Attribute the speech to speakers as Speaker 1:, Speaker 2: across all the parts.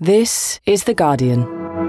Speaker 1: This is The Guardian.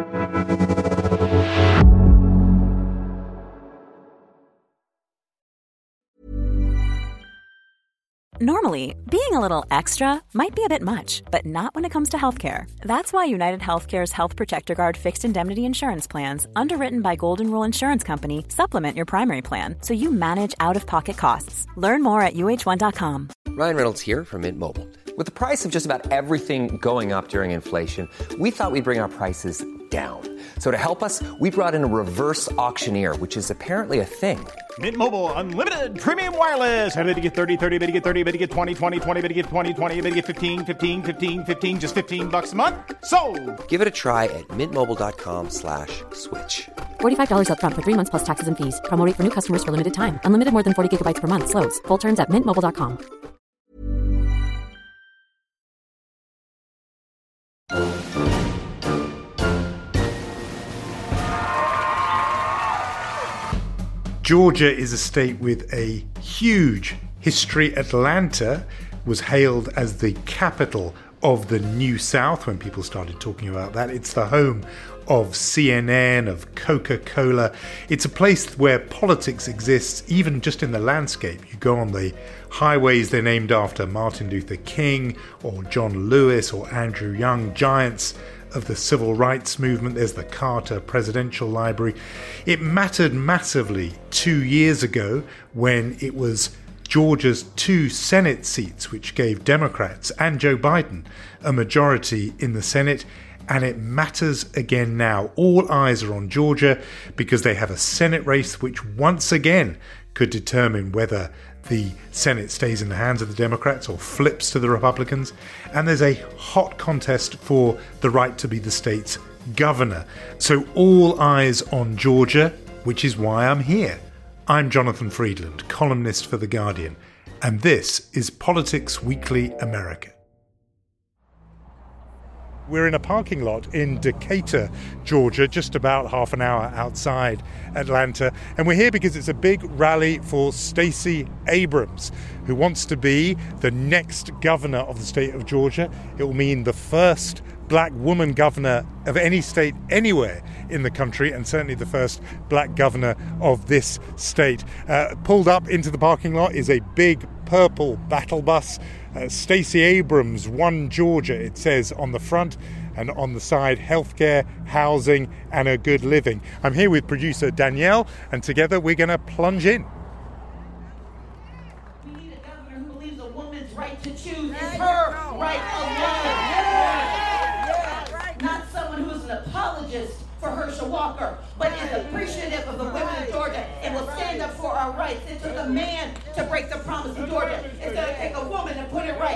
Speaker 2: Normally, being a little extra might be a bit much, but not when it comes to healthcare. That's why United Healthcare's Health Protector Guard fixed indemnity insurance plans, underwritten by Golden Rule Insurance Company, supplement your primary plan so you manage out-of-pocket costs. Learn more at UH1.com.
Speaker 3: Ryan Reynolds here from Mint Mobile. With the price of just about everything going up during inflation, we thought we'd bring our prices down. So to help us, we brought in a reverse auctioneer, which is apparently a thing.
Speaker 4: Mint Mobile Unlimited Premium Wireless. How to get 30, 30, bit to get 30, bit to get 20, 20, 20, bit to get 20, 20, bit to get 15, 15, 15, 15, just $15 a month? Sold!
Speaker 3: Give it a try at mintmobile.com/switch.
Speaker 5: $45 up front for 3 months plus taxes and fees. Promo rate for new customers for limited time. Unlimited more than 40 gigabytes per month. Slows full terms at mintmobile.com.
Speaker 6: Georgia is a state with a huge history. Atlanta was hailed as the capital of the New South when people started talking about that. It's the home of CNN, of Coca-Cola. It's a place where politics exists even just in the landscape. You go on the highways, they're named after Martin Luther King or John Lewis or Andrew Young, giants of the civil rights movement. There's the Carter Presidential Library. It mattered massively 2 years ago when it was Georgia's 2 Senate seats, which gave Democrats and Joe Biden a majority in the Senate. And it matters again now. All eyes are on Georgia because they have a Senate race which once again could determine whether the Senate stays in the hands of the Democrats or flips to the Republicans. And there's a hot contest for the right to be the state's governor. So all eyes on Georgia, which is why I'm here. I'm Jonathan Freedland, columnist for The Guardian, and this is Politics Weekly America. We're in a parking lot in Decatur, Georgia, just about half an hour outside Atlanta. And we're here because it's a big rally for Stacey Abrams, who wants to be the next governor of the state of Georgia. It will mean the first black woman governor of any state anywhere in the country, and certainly the first black governor of this state. Pulled up into the parking lot is a big purple battle bus. Stacey Abrams won Georgia, it says on the front, and on the side, healthcare, housing, and a good living. I'm here with producer Danielle, and together we're going to plunge in.
Speaker 7: We need a governor who believes a woman's right to choose is her right alone. Not someone who's an apologist for Herschel Walker, but is appreciative of the women of Georgia and will stand up for our rights. It took a man to break the promise of Georgia. It's going to take a woman to put it right.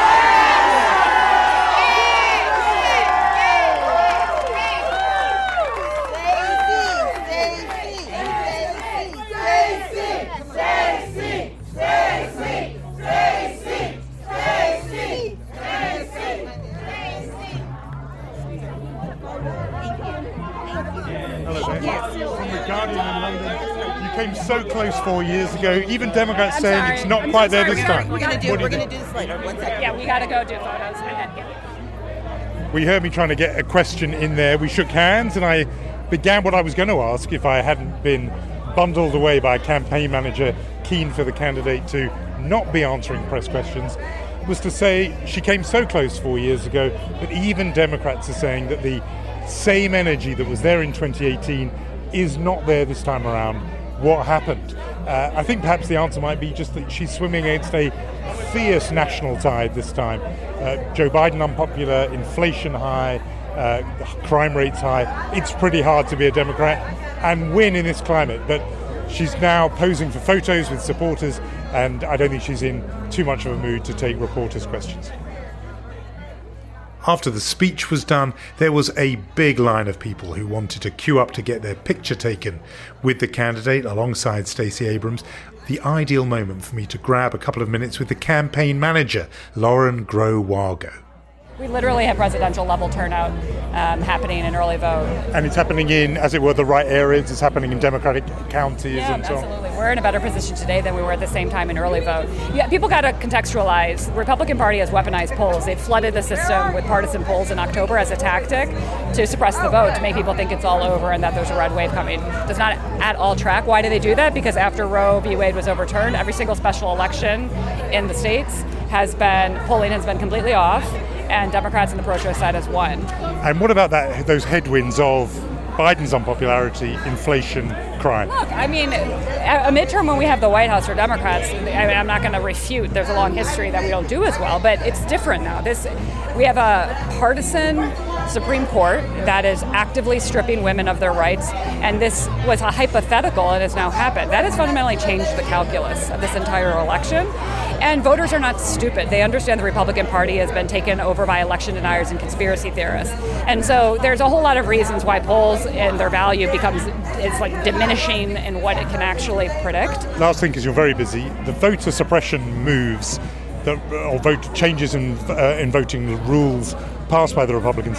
Speaker 6: From The Guardian in London. You came so close 4 years ago. Even Democrats saying it's not quite there this time.
Speaker 8: We're going to do this later. 1 second.
Speaker 9: Yeah, we got to go do photos.
Speaker 6: We heard me trying to get a question in there. We shook hands and I began what I was going to ask if I hadn't been bundled away by a campaign manager keen for the candidate to not be answering press questions, was to say she came so close 4 years ago that even Democrats are saying that the same energy that was there in 2018 is not there this time around. What happened? I think perhaps the answer might be just that she's swimming against a fierce national tide this time. Joe Biden unpopular, inflation high, crime rates high. It's pretty hard to be a Democrat and win in this climate. But she's now posing for photos with supporters, and I don't think she's in too much of a mood to take reporters' questions. After the speech was done, there was a big line of people who wanted to queue up to get their picture taken with the candidate alongside Stacey Abrams. The ideal moment for me to grab a couple of minutes with the campaign manager, Lauren Groh-Wargo.
Speaker 9: We literally have presidential level turnout. happening in early vote.
Speaker 6: And it's happening in, as it were, the right areas. It's happening in Democratic counties and so on.
Speaker 9: Absolutely. We're in a better position today than we were at the same time in early vote. Yeah, people got to contextualize. The Republican Party has weaponized polls. They've flooded the system with partisan polls in October as a tactic to suppress the vote, to make people think it's all over and that there's a red wave coming. Does not at all track. Why do they do that? Because after Roe v. Wade was overturned, every single special election in the states polling has been completely off, and Democrats on the pro-choice side has won.
Speaker 6: And what about those headwinds of Biden's unpopularity, inflation, crime?
Speaker 9: Look, I mean, a midterm when we have the White House for Democrats, I'm not going to refute there's a long history that we don't do as well, but it's different now. We have a partisan Supreme Court that is actively stripping women of their rights, and this was a hypothetical and has now happened. That has fundamentally changed the calculus of this entire election. And voters are not stupid. They understand the Republican Party has been taken over by election deniers and conspiracy theorists. And so there's a whole lot of reasons why polls and their value is like diminishing in what it can actually predict.
Speaker 6: Last thing, because you're very busy, the voter suppression moves or vote changes in voting rules passed by the Republicans.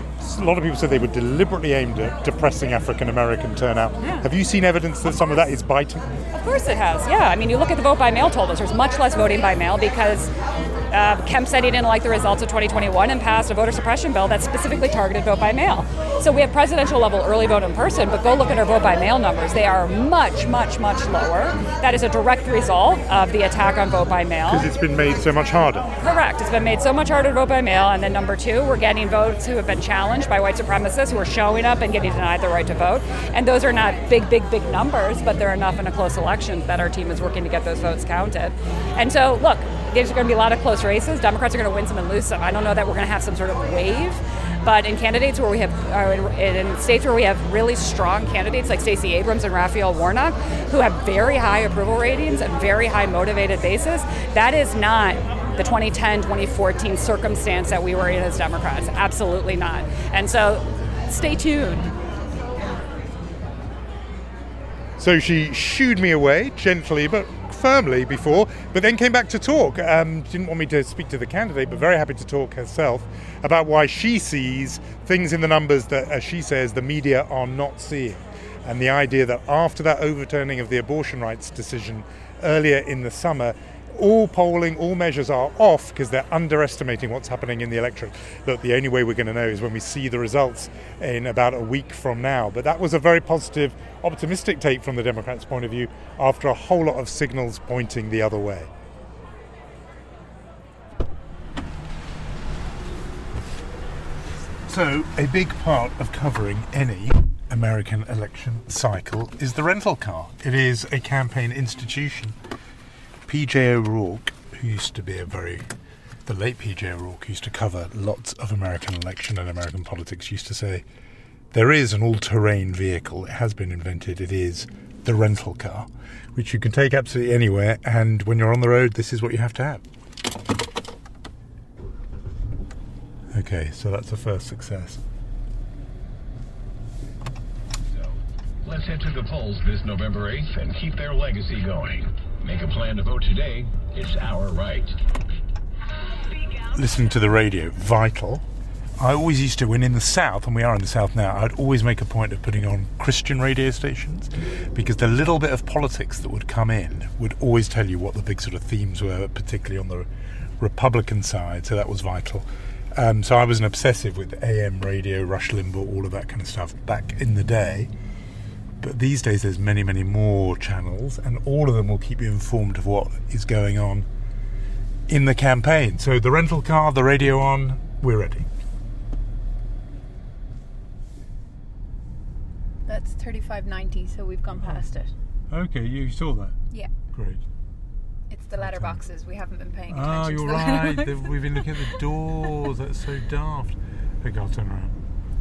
Speaker 6: A lot of people said they were deliberately aimed at depressing African American turnout.
Speaker 9: Yeah.
Speaker 6: Have you seen evidence that some of that is biting?
Speaker 9: Of course it has, yeah. I mean, you look at the vote by mail totals. There's much less voting by mail because Kemp said he didn't like the results of 2021 and passed a voter suppression bill that specifically targeted vote by mail. So we have presidential level early vote in person, but go look at our vote by mail numbers. They are much, much, much lower. That is a direct result of the attack on vote by mail.
Speaker 6: Because it's been made so much harder.
Speaker 9: Correct. It's been made so much harder to vote by mail. And then number two, we're getting votes who have been challenged by white supremacists who are showing up and getting denied the right to vote. And those are not big numbers, but they're enough in a close election that our team is working to get those votes counted. And so, look, there's going to be a lot of close races. Democrats are going to win some and lose some. I don't know that we're going to have some sort of wave, but in candidates where we have, in states where we have really strong candidates like Stacey Abrams and Raphael Warnock, who have very high approval ratings and very high motivated bases, that is not the 2010, 2014 circumstance that we were in as Democrats. Absolutely not. And so, stay tuned.
Speaker 6: So she shooed me away gently but firmly before, but then came back to talk. Didn't want me to speak to the candidate, but very happy to talk herself about why she sees things in the numbers that, as she says, the media are not seeing. And the idea that after that overturning of the abortion rights decision earlier in the summer, all polling, all measures are off because they're underestimating what's happening in the electorate. Look, the only way we're going to know is when we see the results in about a week from now. But that was a very positive, optimistic take from the Democrats' point of view after a whole lot of signals pointing the other way. So, a big part of covering any American election cycle is the rental car. It is a campaign institution. P.J. O'Rourke, who used to be the late P.J. O'Rourke, used to cover lots of American election and American politics, used to say, there is an all-terrain vehicle, it has been invented, it is the rental car, which you can take absolutely anywhere, and when you're on the road, this is what you have to have. Okay, so that's the first success.
Speaker 10: Let's head to the polls this November 8th and keep their legacy going. Make a plan to vote today. It's our right.
Speaker 6: Listening to the radio, vital. I always used to, when in the South, and we are in the South now, I'd always make a point of putting on Christian radio stations because the little bit of politics that would come in would always tell you what the big sort of themes were, particularly on the Republican side, so that was vital. So I was an obsessive with AM radio, Rush Limbaugh, all of that kind of stuff back in the day. But these days there's many, many more channels, and all of them will keep you informed of what is going on in the campaign. So the rental car, the radio on, we're ready.
Speaker 11: That's 35.90, so we've gone past it.
Speaker 6: Okay, you saw that?
Speaker 11: Yeah.
Speaker 6: Great.
Speaker 11: It's the letterboxes. We haven't been paying attention.
Speaker 6: Oh, you're
Speaker 11: to
Speaker 6: right. We've been looking at the doors. That's so daft. Okay, I'll turn around.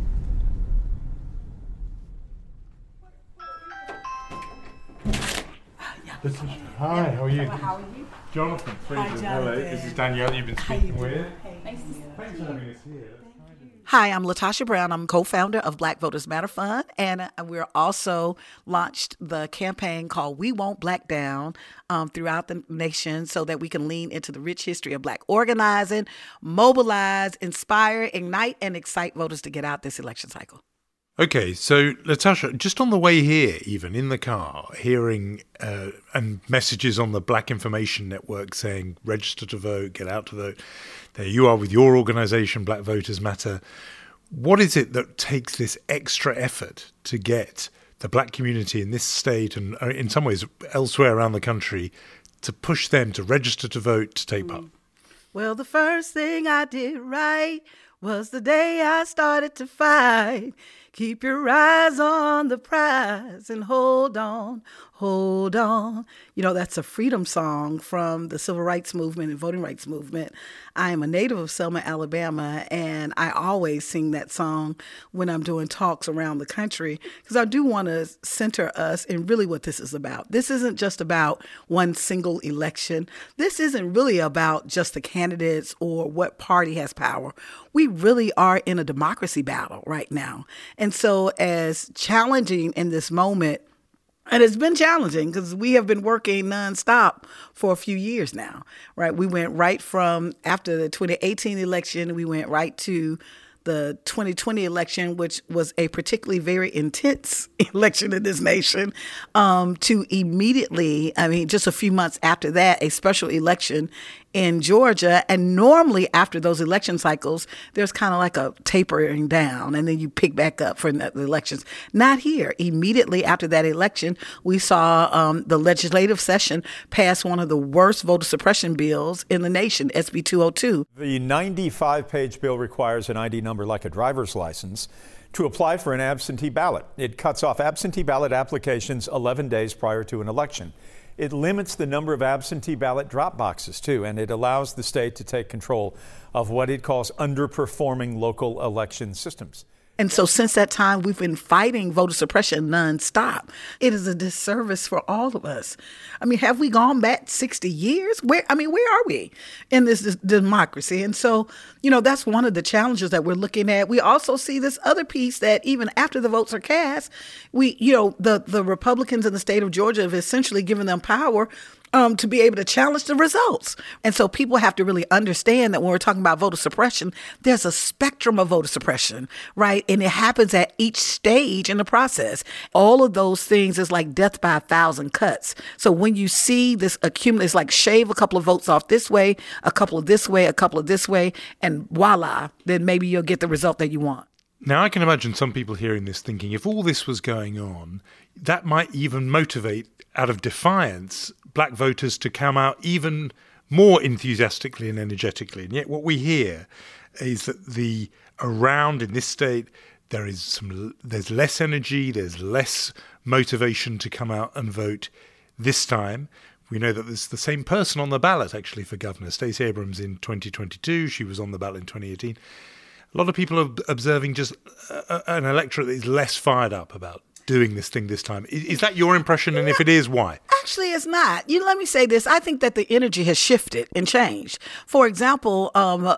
Speaker 6: Hi, how are you?
Speaker 12: How are you?
Speaker 6: Jonathan,
Speaker 12: Hi, Jonathan.
Speaker 6: hello. This is Danielle you've been speaking with.
Speaker 12: Hey.
Speaker 6: Thanks for having us here.
Speaker 12: Hi, I'm Latasha Brown. I'm co-founder of Black Voters Matter Fund, and we're also launched the campaign called We Won't Black Down throughout the nation so that we can lean into the rich history of Black organizing, mobilize, inspire, ignite, and excite voters to get out this election cycle.
Speaker 6: Okay, so Latasha, just on the way here, even in the car, hearing and messages on the Black Information Network saying register to vote, get out to vote. There you are with your organisation, Black Voters Matter. What is it that takes this extra effort to get the Black community in this state and in some ways elsewhere around the country to push them to register to vote, to take part?
Speaker 12: Well, the first thing I did right was the day I started to fight. Keep your eyes on the prize and hold on, hold on. You know, that's a freedom song from the civil rights movement and voting rights movement. I am a native of Selma, Alabama, and I always sing that song when I'm doing talks around the country because I do want to center us in really what this is about. This isn't just about one single election. This isn't really about just the candidates or what party has power. We really are in a democracy battle right now. And so as challenging in this moment, and it's been challenging because we have been working nonstop for a few years now, right? We went right from after the 2018 election, we went right to the 2020 election, which was a particularly very intense election in this nation, to immediately, just a few months after that, a special election in Georgia. And normally after those election cycles, there's kind of like a tapering down and then you pick back up for the elections. Not here. Immediately after that election, we saw the legislative session pass one of the worst voter suppression bills in the nation, SB 202.
Speaker 13: The 95-page bill requires an ID number like a driver's license to apply for an absentee ballot. It cuts off absentee ballot applications 11 days prior to an election. It limits the number of absentee ballot drop boxes, too, and it allows the state to take control of what it calls underperforming local election systems.
Speaker 12: And so since that time, we've been fighting voter suppression nonstop. It is a disservice for all of us. Have we gone back 60 years? Where are we in this democracy? And so, that's one of the challenges that we're looking at. We also see this other piece that even after the votes are cast, the Republicans in the state of Georgia have essentially given them power to be able to challenge the results. And so people have to really understand that when we're talking about voter suppression, there's a spectrum of voter suppression, right? And it happens at each stage in the process. All of those things is like death by 1,000 cuts. So when you see this accumulate, it's like shave a couple of votes off this way, a couple of this way, a couple of this way, and voila, then maybe you'll get the result that you want.
Speaker 6: Now, I can imagine some people hearing this thinking if all this was going on, that might even motivate, out of defiance, Black voters to come out even more enthusiastically and energetically. And yet what we hear is that around in this state, there's less energy, there's less motivation to come out and vote this time. We know that there's the same person on the ballot, actually, for governor. Stacey Abrams in 2022. She was on the ballot in 2018. A lot of people are observing just an electorate that is less fired up about doing this thing this time. Is that your impression? And if it is, why?
Speaker 12: Actually, it's not. Let me say this. I think that the energy has shifted and changed. For example,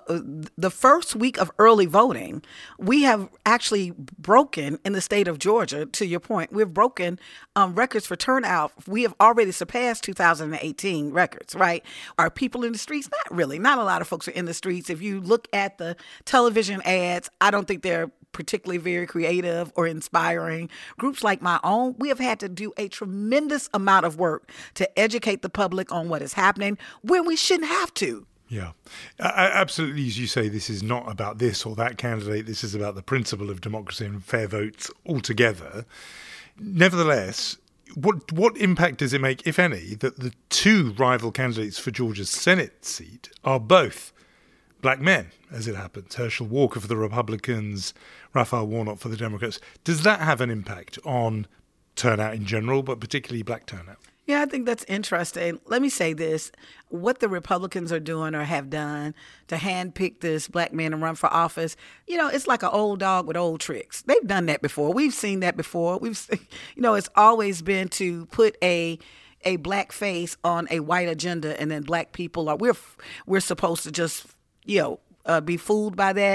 Speaker 12: the first week of early voting, we have actually broken in the state of Georgia, to your point, we've broken records for turnout. We have already surpassed 2018 records, right? Are people in the streets? Not really. Not a lot of folks are in the streets. If you look at the television ads, I don't think they're particularly very creative or inspiring. Groups like my own, we have had to do a tremendous amount of work to educate the public on what is happening when we shouldn't have to.
Speaker 6: Yeah, absolutely. As you say, this is not about this or that candidate. This is about the principle of democracy and fair votes altogether. Nevertheless, what impact does it make, if any, that the two rival candidates for Georgia's Senate seat are both Black men, as it happens? Herschel Walker for the Republicans, Raphael Warnock for the Democrats. Does that have an impact on turnout in general, but particularly Black turnout?
Speaker 12: Yeah, I think that's interesting. Let me say this. What the Republicans are doing or have done to handpick this Black man and run for office, it's like an old dog with old tricks. They've done that before. We've seen that before. It's always been to put a Black face on a white agenda, and then Black people we're supposed to just, be fooled by that.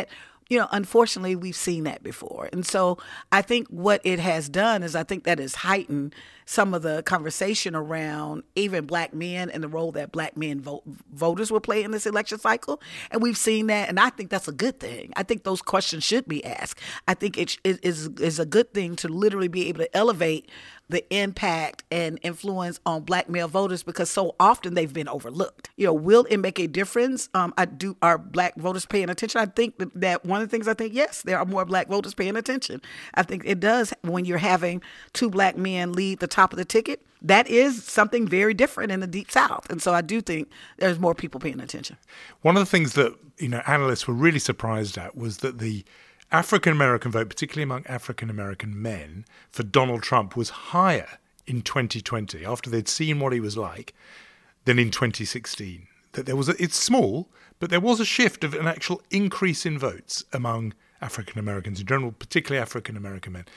Speaker 12: unfortunately, we've seen that before. And so I think what it has done is I think that has heightened some of the conversation around even black men and the role that black men voters will play in this election cycle. And we've seen that, and I think that's a good thing. I think those questions should be asked. I think it is a good thing to literally be able to elevate the impact and influence on black male voters, because so often they've been overlooked. Will it make a difference? Are black voters paying attention? I think that one of the things, yes, there are more black voters paying attention. I think it does when you're having two black men lead the top of the ticket. That is something very different in the Deep South. And so I do think there's more people paying attention.
Speaker 6: One of the things that, analysts were really surprised at was that the African-American vote, particularly among African-American men, for Donald Trump was higher in 2020, after they'd seen what he was like, than in 2016. That it's small, but there was a shift of an actual increase in votes among African-Americans in general, particularly African-American men.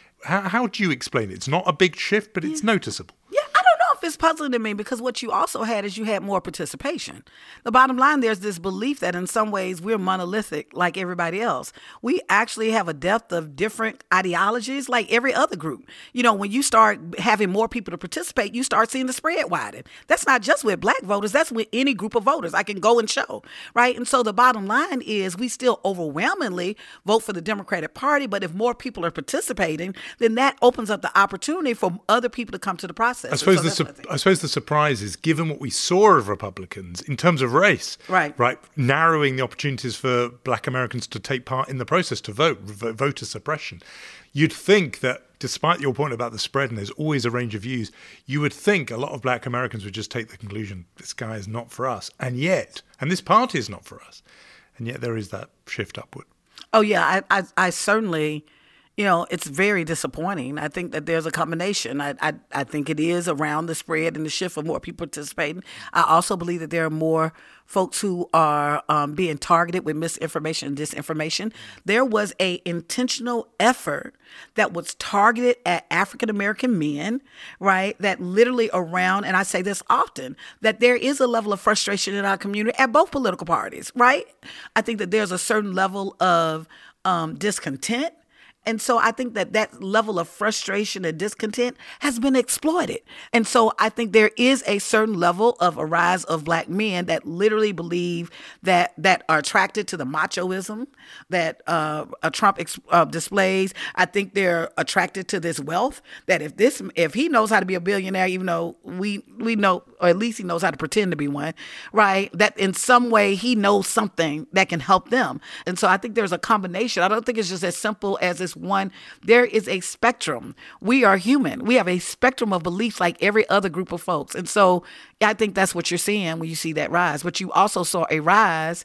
Speaker 6: How do you explain it? It's not a big shift, but it's noticeable.
Speaker 12: Yeah, I don't know if it's puzzling to me, because what you also had is you had more participation. The bottom line, there's this belief that in some ways we're monolithic like everybody else. We actually have a depth of different ideologies like every other group. When you start having more people to participate, you start seeing the spread widen. That's not just with black voters. That's with any group of voters. I can go and show, right? And so the bottom line is we still overwhelmingly vote for the Democratic Party, but if more people are participating, then that opens up the opportunity for other people to come to the process.
Speaker 6: I suppose the surprise is, given what we saw of Republicans in terms of race, right, narrowing the opportunities for black Americans to take part in the process, to voter suppression, you'd think that despite your point about the spread, and there's always a range of views, you would think a lot of black Americans would just take the conclusion, this guy is not for us. And this party is not for us. And yet there is that shift upward.
Speaker 12: Oh, yeah, I certainly... it's very disappointing. I think that there's a combination. I think it is around the spread and the shift of more people participating. I also believe that there are more folks who are being targeted with misinformation and disinformation. There was a intentional effort that was targeted at African-American men, right, that literally around, and I say this often, that there is a level of frustration in our community at both political parties, right? I think that there's a certain level of discontent. And so I think that level of frustration and discontent has been exploited. And so I think there is a certain level of a rise of black men that literally believe that are attracted to the machoism that Trump displays. I think they're attracted to this wealth, that if he knows how to be a billionaire, even though we know, or at least he knows how to pretend to be one, right, that in some way he knows something that can help them. And so I think there's a combination. I don't think it's just as simple as this one. There is a spectrum. We are human. We have a spectrum of beliefs like every other group of folks. And so I think that's what you're seeing when you see that rise. But you also saw a rise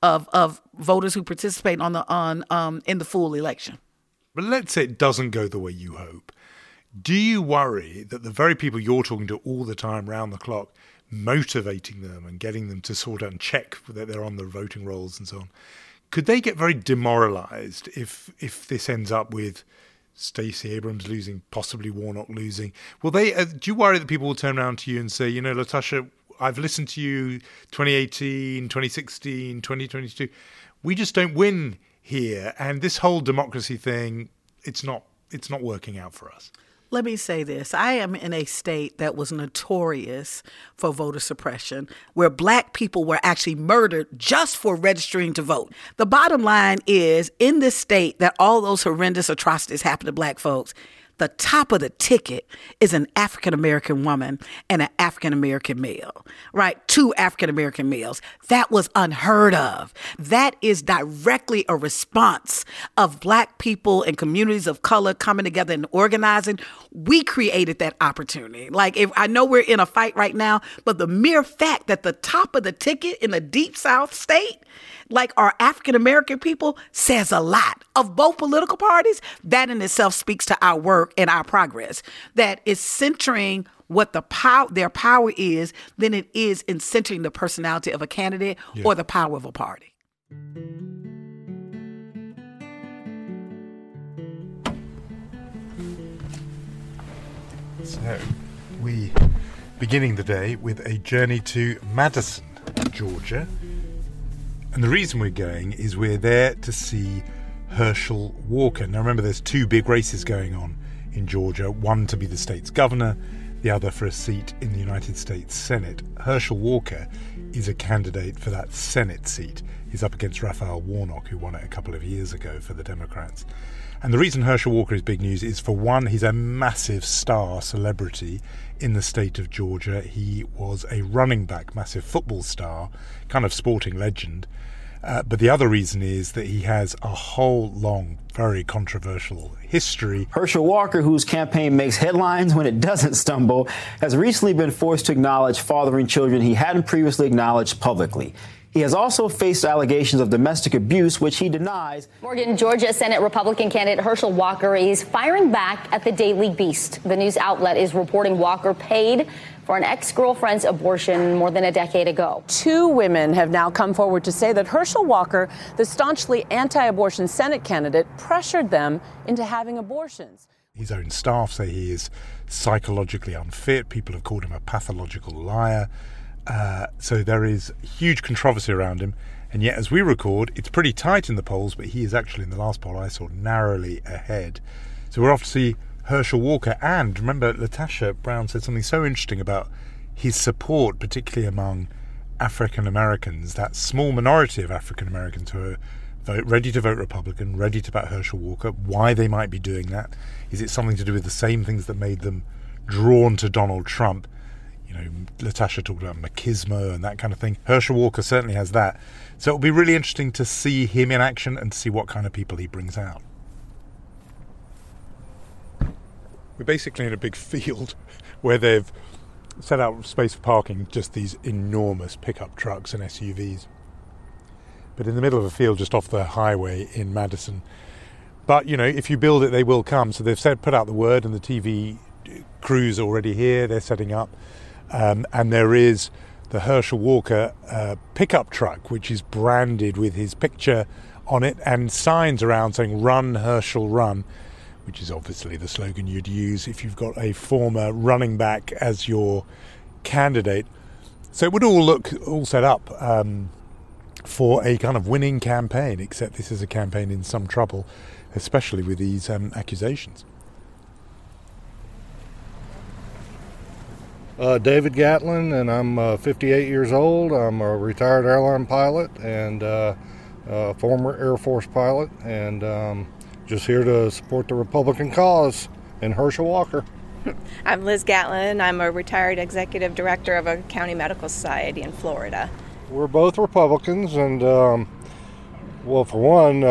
Speaker 12: of voters who participate in the full election.
Speaker 6: But let's say it doesn't go the way you hope. Do you worry that the very people you're talking to all the time, round the clock, motivating them and getting them to sort out and check that they're on the voting rolls and so on, could they get very demoralized if this ends up with Stacey Abrams losing, possibly Warnock losing? Will they? Do you worry that people will turn around to you and say, LaTosha, I've listened to you 2018, 2016, 2022. We just don't win here. And this whole democracy thing, it's not working out for us.
Speaker 12: Let me say this. I am in a state that was notorious for voter suppression, where black people were actually murdered just for registering to vote. The bottom line is, in this state that all those horrendous atrocities happen to black folks, the top of the ticket is an African-American woman and an African-American male, right? Two African-American males. That was unheard of. That is directly a response of black people and communities of color coming together and organizing. We created that opportunity. I know we're in a fight right now, but the mere fact that the top of the ticket in a Deep South state, our African-American people, says a lot of both political parties. That in itself speaks to our work and our progress. That is centering what their power is than it is in centering the personality of a candidate or the power of a party.
Speaker 6: So, we beginning the day with a journey to Madison, Georgia. And the reason we're going is we're there to see Herschel Walker. Now remember, there's two big races going on in Georgia, one to be the state's governor, the other for a seat in the United States Senate. Herschel Walker is a candidate for that Senate seat. He's up against Raphael Warnock, who won it a couple of years ago for the Democrats. And the reason Herschel Walker is big news is, for one, he's a massive star celebrity in the state of Georgia. He was a running back, massive football star, kind of sporting legend. But the other reason is that he has a whole long, very controversial history.
Speaker 14: Herschel Walker, whose campaign makes headlines when it doesn't stumble, has recently been forced to acknowledge fathering children he hadn't previously acknowledged publicly. He has also faced allegations of domestic abuse, which he denies.
Speaker 15: Morgan, Georgia Senate Republican candidate Herschel Walker is firing back at the Daily Beast. The news outlet is reporting Walker paid for an ex-girlfriend's abortion more than a decade ago.
Speaker 16: Two women have now come forward to say that Herschel Walker, the staunchly anti-abortion Senate candidate, pressured them into having abortions.
Speaker 6: His own staff say he is psychologically unfit. People have called him a pathological liar. So there is huge controversy around him. And yet, as we record, it's pretty tight in the polls, but he is actually, in the last poll I saw, narrowly ahead. So we're off to see Herschel Walker. And remember, Latasha Brown said something so interesting about his support, particularly among African Americans, that small minority of African Americans who are ready to vote Republican, ready to back Herschel Walker. Why they might be doing that? Is it something to do with the same things that made them drawn to Donald Trump? You know, Latasha talked about machismo and that kind of thing. Herschel Walker certainly has that. So it'll be really interesting to see him in action and to see what kind of people he brings out. We're basically in a big field where they've set out space for parking, just these enormous pickup trucks and SUVs. But in the middle of a field just off the highway in Madison. But, you know, if you build it, they will come. So they've put out the word, and the TV crew's already here. They're setting up. And there is the Herschel Walker pickup truck, which is branded with his picture on it and signs around saying "Run, Herschel, Run," which is obviously the slogan you'd use if you've got a former running back as your candidate. So it would all look all set up for a kind of winning campaign, except this is a campaign in some trouble, especially with these accusations.
Speaker 17: David Gatlin, and I'm 58 years old. I'm a retired airline pilot and former Air Force pilot, and just here to support the Republican cause and Herschel Walker.
Speaker 18: I'm Liz Gatlin. I'm a retired executive director of a county medical society in Florida.
Speaker 17: We're both Republicans, and well, for one,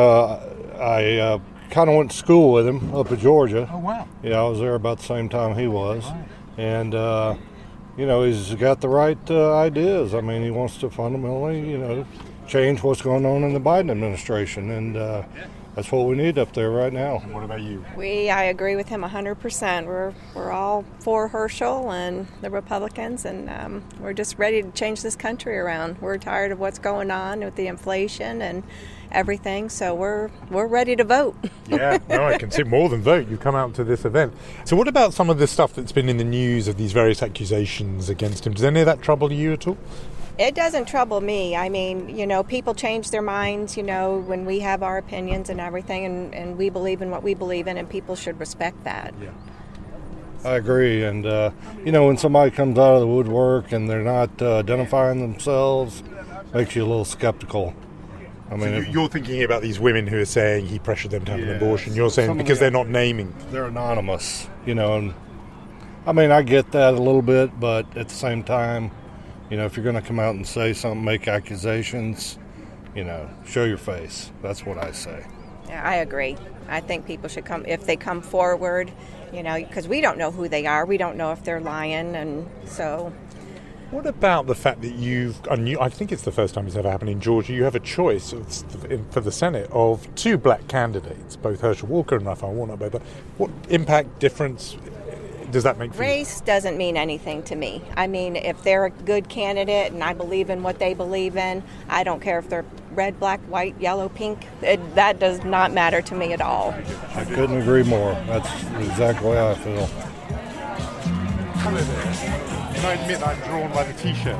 Speaker 17: I kind of went to school with him up in Georgia.
Speaker 6: Oh, wow.
Speaker 17: Yeah, I was there about the same time he was. Right. And you know, he's got the right ideas. I mean, he wants to fundamentally, you know, change what's going on in the Biden administration, and that's what we need up there right now.
Speaker 6: And what about you?
Speaker 18: I agree with him 100%. We're all for Herschel and the Republicans, and we're just ready to change this country around. We're tired of what's going on with the inflation and everything, so we're ready to vote.
Speaker 6: Yeah, no, I can see more than vote. You come out to this event. So what about some of the stuff that's been in the news of these various accusations against him? Does any of that trouble you at all?
Speaker 18: It doesn't trouble me. I mean, you know, people change their minds, you know, when we have our opinions and everything, and we believe in what we believe in, and people should respect that.
Speaker 17: Yeah. I agree. And, you know, when somebody comes out of the woodwork and they're not identifying themselves, makes you a little skeptical. I mean,
Speaker 6: so you're thinking about these women who are saying he pressured them to have an abortion. You're saying because they're not naming.
Speaker 17: They're anonymous, you know. And I mean, I get that a little bit, but at the same time, you know, if you're going to come out and say something, make accusations, you know, show your face. That's what I say.
Speaker 18: Yeah, I agree. I think people should come, if they come forward, you know, because we don't know who they are. We don't know if they're lying, and so...
Speaker 6: What about the fact that I think it's the first time it's ever happened in Georgia, you have a choice for the Senate of two black candidates, both Herschel Walker and Raphael Warnock. But what impact, difference does that make for you?
Speaker 18: Race doesn't mean anything to me. I mean, if they're a good candidate and I believe in what they believe in, I don't care if they're red, black, white, yellow, pink. That does not matter to me at all.
Speaker 17: I couldn't agree more. That's exactly how I feel.
Speaker 6: Can I admit I'm drawn by the T-shirt?
Speaker 11: Yes.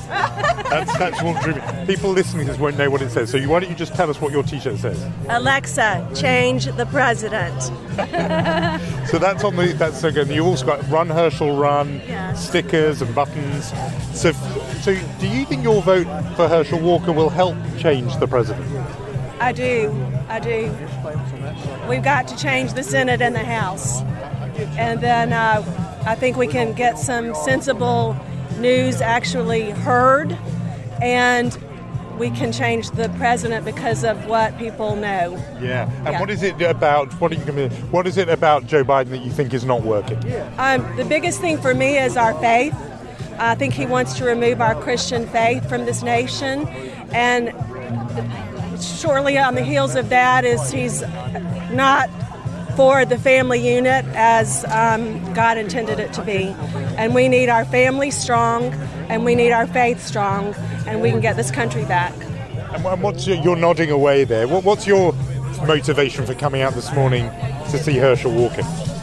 Speaker 6: That's what dreaming. People listening to this won't know what it says. So why don't you just tell us what your T-shirt says?
Speaker 19: Alexa, change the president.
Speaker 6: So that's so good. You also got Run Herschel Run, stickers and buttons. So do you think your vote for Herschel Walker will help change the president?
Speaker 19: I do. We've got to change the Senate and the House. And then I think we can get some sensible news actually heard, and we can change the president because of what people know.
Speaker 6: Yeah. And what is it about Joe Biden that you think is not working?
Speaker 19: The biggest thing for me is our faith. I think he wants to remove our Christian faith from this nation, and shortly on the heels of that is he's not for the family unit as God intended it to be. And we need our family strong, and we need our faith strong, and we can get this country back.
Speaker 6: And what's you're nodding away there. What's your motivation for coming out this morning to see Herschel Walker?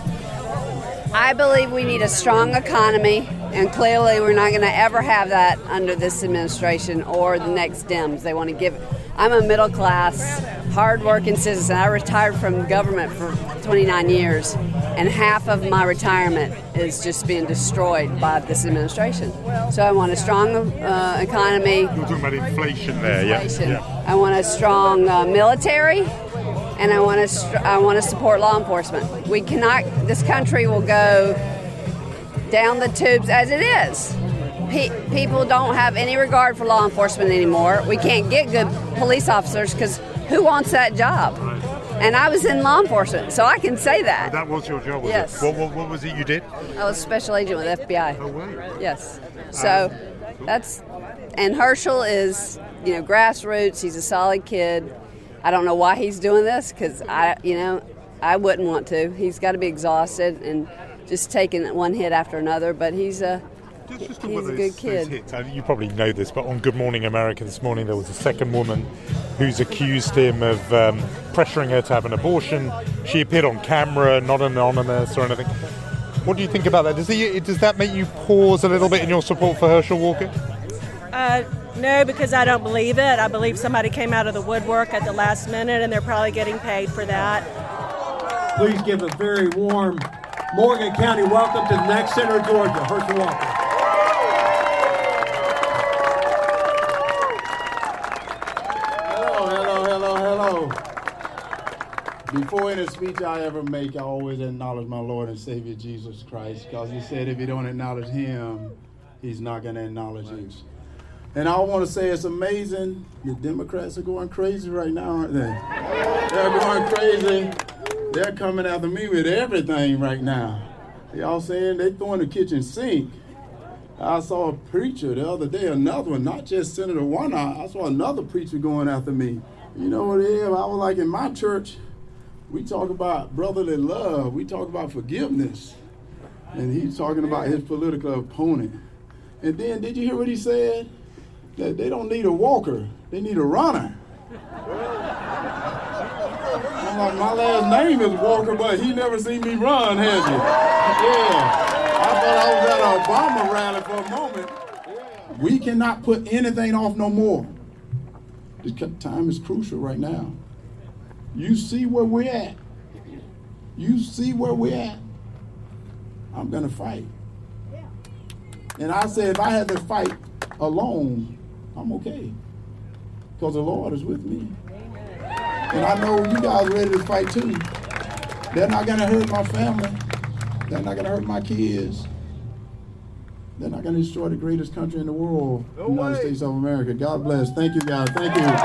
Speaker 20: I believe we need a strong economy, and clearly we're not going to ever have that under this administration or the next Dems. They want to give. I'm a middle class, hard-working citizen. I retired from government for 29 years, and half of my retirement is just being destroyed by this administration. So I want a strong economy.
Speaker 6: You're talking about inflation there, yeah.
Speaker 20: I want a strong military, and I want to support law enforcement. We cannot. This country will go down the tubes as it is. People don't have any regard for law enforcement anymore. We can't get good police officers because who wants that job? And I was in law enforcement, so I can say that.
Speaker 6: That was your job, was
Speaker 20: yes.
Speaker 6: it? What was it you did?
Speaker 20: I was a special agent with FBI.
Speaker 6: Oh, wow.
Speaker 20: Yes. So and Herschel is, grassroots. He's a solid kid. I don't know why he's doing this because I wouldn't want to. He's got to be exhausted and just taking one hit after another, but he's a good kid.
Speaker 6: You probably know this, but on Good Morning America this morning there was a second woman who's accused him of pressuring her to have an abortion. She appeared on camera, not anonymous or anything. What do you think about that? Does that make you pause a little bit in your support for Herschel Walker?
Speaker 19: No, because I don't believe it. I believe somebody came out of the woodwork at the last minute, and they're probably getting paid for that.
Speaker 21: Please give a very warm Morgan County welcome to the next Senator of Georgia, Herschel Walker.
Speaker 22: Hello. Before any speech I ever make, I always acknowledge my Lord and Savior Jesus Christ, because he said if you don't acknowledge him, he's not going to acknowledge you. And I want to say it's amazing. The Democrats are going crazy right now, aren't they? They're going crazy. They're coming after me with everything right now. Y'all saying they throwing the kitchen sink. I saw a preacher the other day, another one, not just Senator Warnock. I saw another preacher going after me. You know what it is? I was like, in my church, we talk about brotherly love. We talk about forgiveness. And he's talking about his political opponent. And then, did you hear what he said? That they don't need a walker, they need a runner. I'm like, my last name is Walker, but he never seen me run, has he? Yeah. I thought I was at an Obama rally for a moment. We cannot put anything off no more. This time is crucial right now. You see where we're at. I'm going to fight. And I said, if I had to fight alone, I'm okay. Because the Lord is with me. And I know you guys are ready to fight too. They're not going to hurt my family. They're not going to hurt my kids. They're not going to destroy the greatest country in the world, the United States of America. God bless. Thank you, guys. Thank you.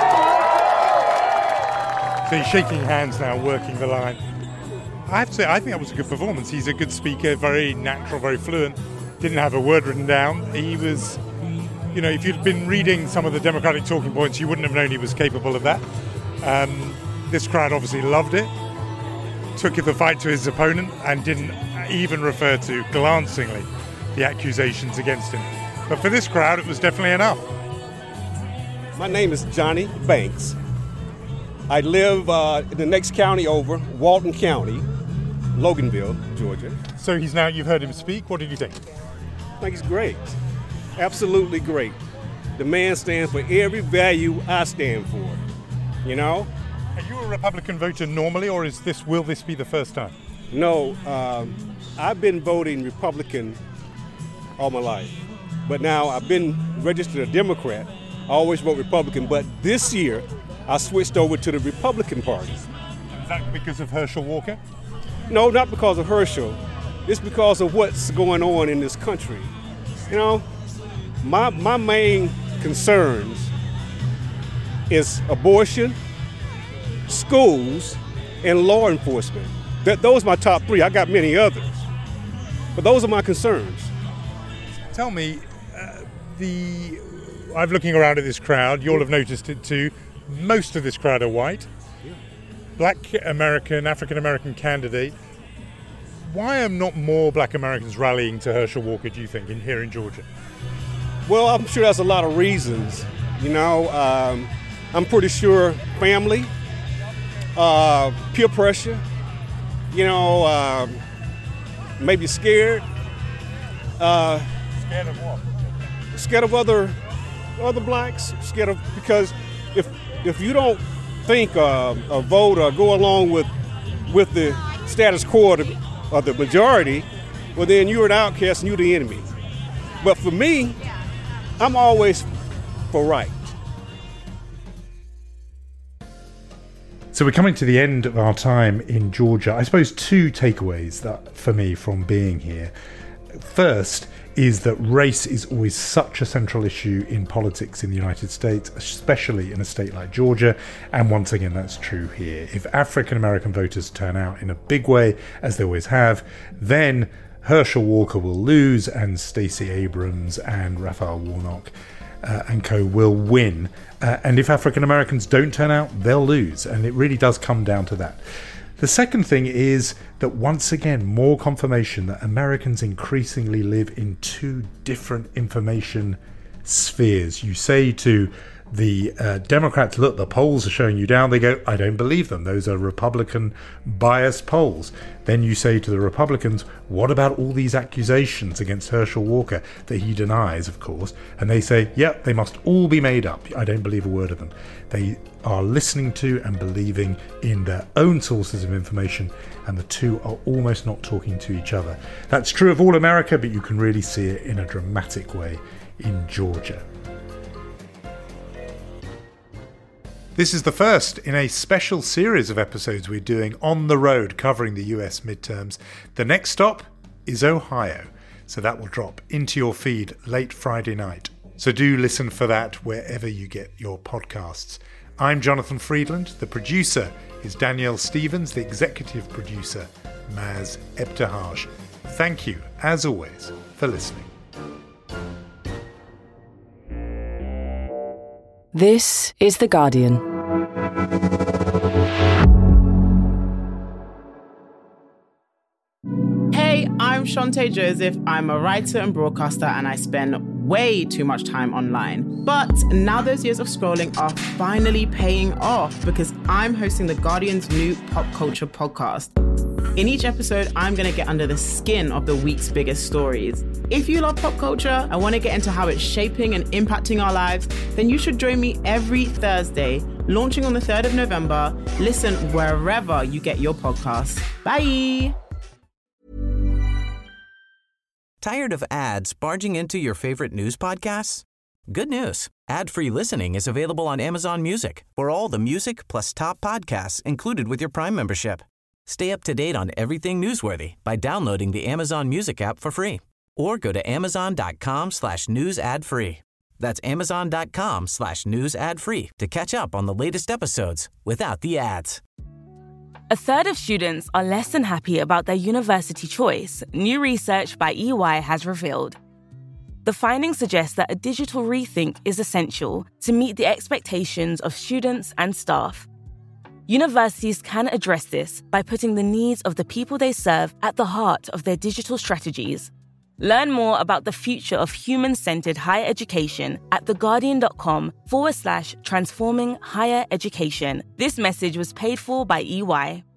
Speaker 6: So he's shaking hands now, working the line. I have to say, I think that was a good performance. He's a good speaker, very natural, very fluent. Didn't have a word written down. He was, if you'd been reading some of the Democratic talking points, you wouldn't have known he was capable of that. This crowd obviously loved it, took the fight to his opponent, and didn't even refer to, glancingly, the accusations against him. But for this crowd, it was definitely enough.
Speaker 23: My name is Johnny Banks. I live in the next county over, Walton County, Loganville, Georgia.
Speaker 6: So you've heard him speak. What did you think?
Speaker 23: I think he's great. Absolutely great. the man stands for every value I stand for, you know?
Speaker 6: Are you a Republican voter normally, or will this be the first time?
Speaker 23: No, I've been voting Republican all my life, but now I've been registered a Democrat. I always vote Republican, but this year I switched over to the Republican Party.
Speaker 6: Is that because of Herschel Walker?
Speaker 23: No, not because of Herschel. It's because of what's going on in this country. You know, my main concerns is abortion, schools, and law enforcement. Those are my top three. I got many others, but those are my concerns.
Speaker 6: Tell me, I'm looking around at this crowd. You'll have noticed it too. Most of this crowd are white. Black American, African American candidate. Why are not more Black Americans rallying to Herschel Walker, do you think, here in Georgia?
Speaker 23: Well, I'm sure there's a lot of reasons. You know, I'm pretty sure family, peer pressure, you know, maybe scared.
Speaker 6: Scared of what?
Speaker 23: Scared of other blacks. Scared of, because if you don't think a vote or go along with the status quo of the majority, well then you're an outcast and you're the enemy. But for me, I'm always for right.
Speaker 6: So we're coming to the end of our time in Georgia. I suppose two takeaways that for me from being here. First is that race is always such a central issue in politics in the United States, especially in a state like Georgia. And once again, that's true here. If African American voters turn out in a big way, as they always have, then Herschel Walker will lose and Stacey Abrams and Raphael Warnock and co will win. And if African Americans don't turn out, they'll lose. And it really does come down to that. The second thing is that once again, more confirmation that Americans increasingly live in two different information spheres. You say to the Democrats, look, the polls are showing you down. They go, I don't believe them. Those are Republican biased polls. Then you say to the Republicans, what about all these accusations against Herschel Walker that he denies, of course? And they say, yep, they must all be made up. I don't believe a word of them. They are listening to and believing in their own sources of information, and the two are almost not talking to each other. That's true of all America, but you can really see it in a dramatic way in Georgia. This is the first in a special series of episodes we're doing on the road covering the US midterms. The next stop is Ohio, so that will drop into your feed late Friday night. So do listen for that wherever you get your podcasts. I'm Jonathan Friedland. The producer is Danielle Stevens, the executive producer, Maz Ebtehaj. Thank you, as always, for listening.
Speaker 16: This is The Guardian.
Speaker 1: Hey, I'm Shante Joseph. I'm a writer and broadcaster, and I spend way too much time online. But now those years of scrolling are finally paying off because I'm hosting The Guardian's new pop culture podcast. In each episode, I'm going to get under the skin of the week's biggest stories. If you love pop culture and want to get into how it's shaping and impacting our lives, then you should join me every Thursday, launching on the 3rd of November. Listen wherever you get your podcasts. Bye!
Speaker 2: Tired of ads barging into your favorite news podcasts? Good news. Ad-free listening is available on Amazon Music for all the music plus top podcasts included with your Prime membership. Stay up to date on everything newsworthy by downloading the Amazon Music app for free or go to amazon.com/news ad free. That's amazon.com/news ad free to catch up on the latest episodes without the ads.
Speaker 4: A third of students are less than happy about their university choice, new research by EY has revealed. The findings suggest that a digital rethink is essential to meet the expectations of students and staff. Universities can address this by putting the needs of the people they serve at the heart of their digital strategies. Learn more about the future of human-centered higher education at theguardian.com/transforming higher education. This message was paid for by EY.